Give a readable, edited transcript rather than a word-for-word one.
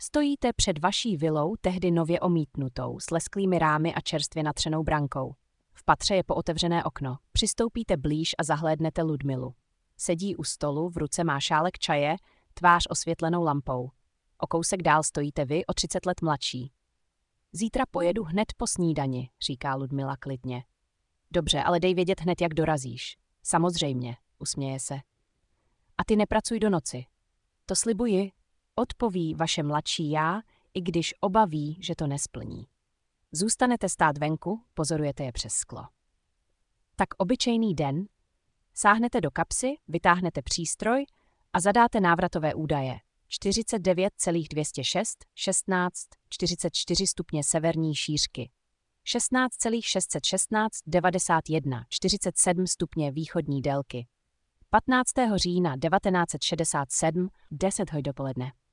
Stojíte před vaší vilou, tehdy nově omítnutou, s lesklými rámy a čerstvě natřenou brankou. V patře je pootevřené okno. Přistoupíte blíž a zahlédnete Ludmilu. Sedí u stolu, v ruce má šálek čaje, tvář osvětlenou lampou. O kousek dál stojíte vy, o 30 let mladší. Zítra pojedu hned po snídani, říká Ludmila klidně. Dobře, ale dej vědět hned, jak dorazíš. Samozřejmě, usměje se. A ty nepracuj do noci. To slibuji, odpoví vaše mladší já, i když oba ví, že to nesplní. Zůstanete stát venku, pozorujete je přes sklo. Tak obyčejný den, sáhnete do kapsy, vytáhnete přístroj a zadáte návratové údaje. 49,206, 16, 44 stupně severní šířky. 16,616, 91, 47 stupně východní délky. 15. října 1967, 10 hodin dopoledne.